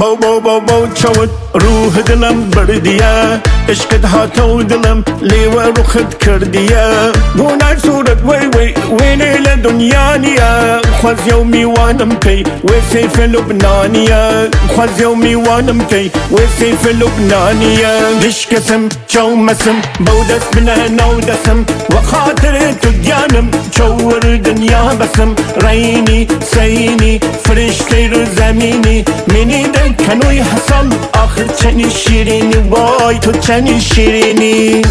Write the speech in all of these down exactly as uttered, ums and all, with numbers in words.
بو بو بو بو چود روح دلم بردیه عشقت هاتو دلم لیوه رخت کردیه گونر صورت وی وی وینه لدنیا نیه خواز یو میوانم کی وی سیف لبنانیه خواز یو میوانم کی وی سیف لبنانیه دش کسم چو مسم بودست بنه نو دسم و خاطر تو گیانم چور دنیا بسم رینی سینی فرشته رو زمینی منی دل کنوی حسن آخر چنی شیرینی وای تو چنی شیرینی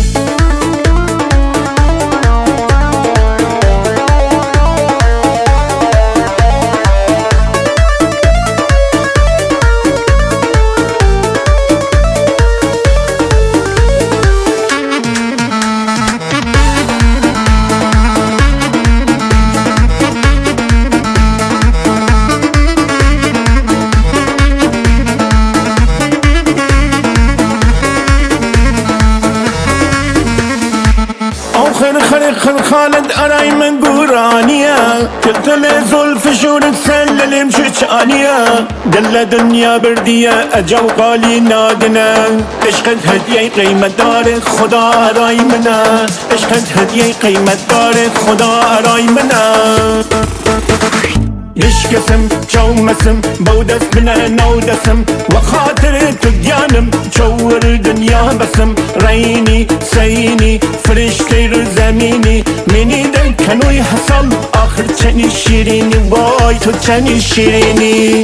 خر خر خر خالد أراي من قرانية تلتل زلف شورك سلل مشجانية دل دنيا بردية أجو قالي نادنا عشقت هدية قيمة دار خدا أراي منا عشقت هدية قيمة دار خدا أراي منا يشكسم چو مسم بودست بنا نو دسم وخاطر تجانم چور دنیا بسم رینی سینی فرشته رو زمینی منی دل کنوی حسن آخر چنی شیرینی وای تو چنی شیرینی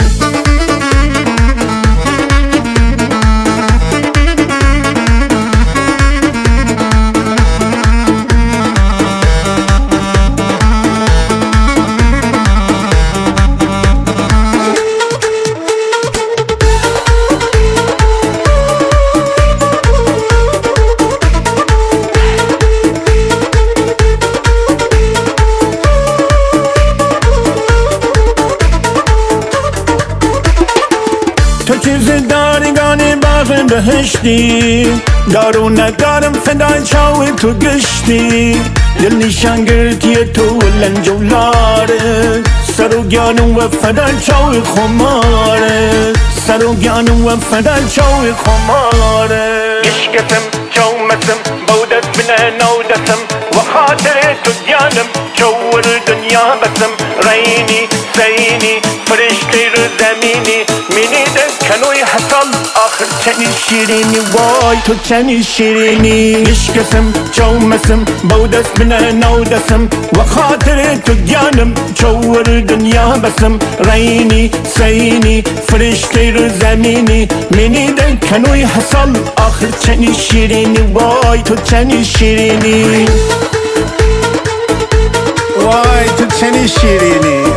تو چیز داری گانی باغ بهشتی دارو ندارم فدای چاوی تو گشتی دل نیشان گرتی تو لنج و لاره سر و گیانم و فدای چاوی خماره سر و گیانم و فدای چاوی خماره یشکسم چو مسم بودت بنا نو دسم و خاطر تو گیانم چور دنیا بسم رینی سینی فرشته رو زمینی منی دل کنوی حسن آخر چنی شیرینی وای تو چنی شیرینی یشکسم چو مسم بودست بنا نو دسم و خاطر تو گیانم چور دنیا بسم رینی سینی فرشته رو زمینی منی دل کنوی حسن آخر چنی شیرینی وای تو چنی شیرینی وای تو چنی شیرینی